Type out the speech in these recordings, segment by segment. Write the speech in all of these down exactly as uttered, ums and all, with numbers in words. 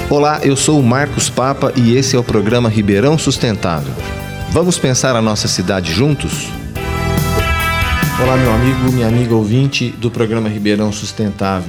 Olá, eu sou o Marcos Papa e esse é o programa Ribeirão Sustentável. Vamos pensar a nossa cidade juntos? Olá, meu amigo, minha amiga ouvinte do programa Ribeirão Sustentável.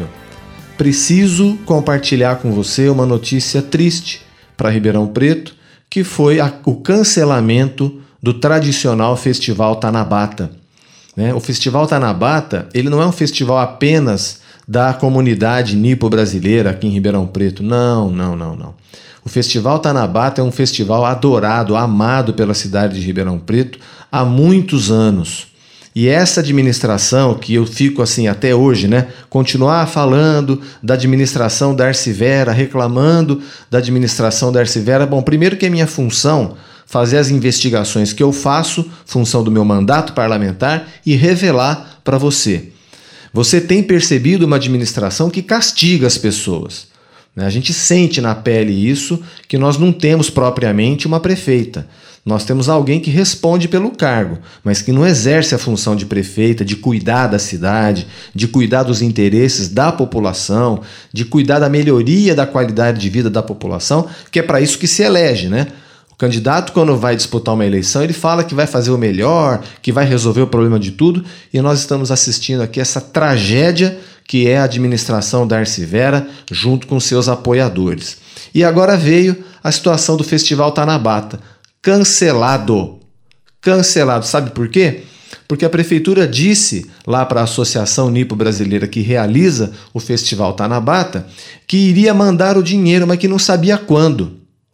Preciso compartilhar com você uma notícia triste para Ribeirão Preto, que foi a, o cancelamento do tradicional Festival Tanabata. Né? O Festival Tanabata, ele não é um festival apenas da comunidade nipo-brasileira aqui em Ribeirão Preto. Não, não, não, não. O Festival Tanabata é um festival adorado, amado pela cidade de Ribeirão Preto há muitos anos. E essa administração, que eu fico assim até hoje, né, continuar falando da administração Darcy Vera, reclamando da administração Darcy Vera, bom, primeiro que é minha função fazer as investigações que eu faço, função do meu mandato parlamentar, e revelar para você. Você tem percebido uma administração que castiga as pessoas. A gente sente na pele isso, que nós não temos propriamente uma prefeita. Nós temos alguém que responde pelo cargo, mas que não exerce a função de prefeita, de cuidar da cidade, de cuidar dos interesses da população, de cuidar da melhoria da qualidade de vida da população, que é para isso que se elege, né? O candidato, quando vai disputar uma eleição, ele fala que vai fazer o melhor, que vai resolver o problema de tudo, e nós estamos assistindo aqui essa tragédia que é a administração Darcy Vera, junto com seus apoiadores. E agora veio a situação do Festival Tanabata, cancelado. Cancelado. Sabe por quê? Porque a prefeitura disse lá para a Associação Nipo-Brasileira que realiza o Festival Tanabata que iria mandar o dinheiro, mas que não sabia quando.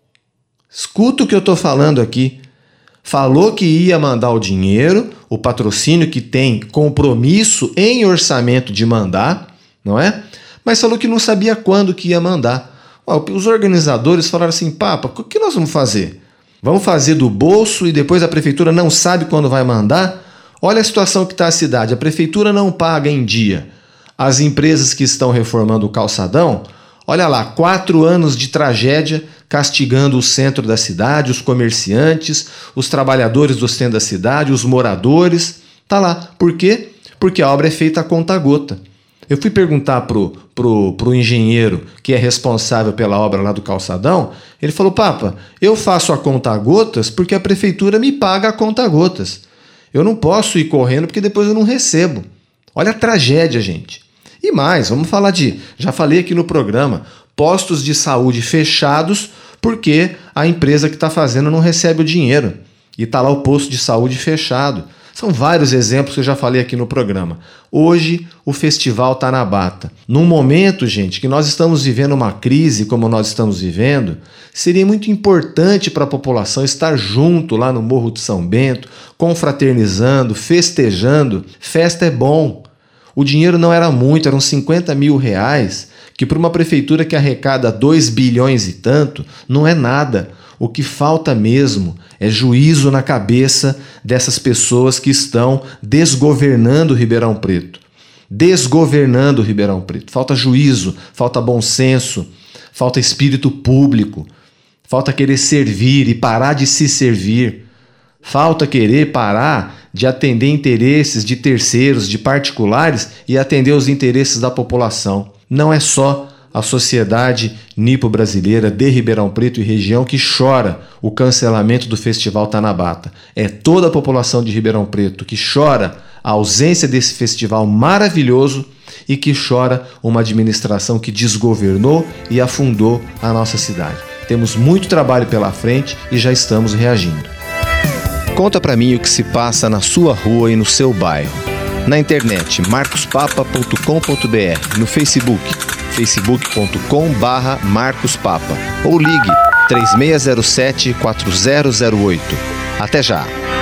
Escuta o que eu estou falando aqui. Falou que ia mandar o dinheiro, o patrocínio que tem compromisso em orçamento de mandar, não é? Mas falou que não sabia quando que ia mandar. Os organizadores falaram assim, Papa, o que nós vamos fazer? Vamos fazer do bolso e depois a prefeitura não sabe quando vai mandar? Olha a situação que está a cidade. A prefeitura não paga em dia. As empresas que estão reformando o calçadão, olha lá, quatro anos de tragédia castigando o centro da cidade, os comerciantes, os trabalhadores do centro da cidade, os moradores. Tá lá. Por quê? Porque a obra é feita a conta-gota. Eu fui perguntar pro, pro, pro engenheiro que é responsável pela obra lá do calçadão, ele falou, Papa, eu faço a conta-gotas porque a prefeitura me paga a conta-gotas. Eu não posso ir correndo porque depois eu não recebo. Olha a tragédia, gente. E mais, vamos falar de, já falei aqui no programa, postos de saúde fechados porque a empresa que está fazendo não recebe o dinheiro. E está lá o posto de saúde fechado. São vários exemplos que eu já falei aqui no programa. Hoje, o Festival Tanabata. Num momento, gente, que nós estamos vivendo uma crise como nós estamos vivendo, seria muito importante para a população estar junto lá no Morro de São Bento, confraternizando, festejando. Festa é bom. O dinheiro não era muito, eram cinquenta mil reais, que para uma prefeitura que arrecada dois bilhões e tanto, não é nada. O que falta mesmo é juízo na cabeça dessas pessoas que estão desgovernando Ribeirão Preto. Desgovernando Ribeirão Preto. Falta juízo, falta bom senso, falta espírito público, falta querer servir e parar de se servir. Falta querer parar de atender interesses de terceiros, de particulares e atender os interesses da população. Não é só a sociedade nipo-brasileira de Ribeirão Preto e região que chora o cancelamento do Festival Tanabata. É toda a população de Ribeirão Preto que chora a ausência desse festival maravilhoso e que chora uma administração que desgovernou e afundou a nossa cidade. Temos muito trabalho pela frente e já estamos reagindo. Conta pra mim o que se passa na sua rua e no seu bairro. Na internet, marcos papa ponto com ponto b r, no Facebook, facebook ponto com barra marcos papa ou ligue três seis zero sete quatro zero zero oito. Até já!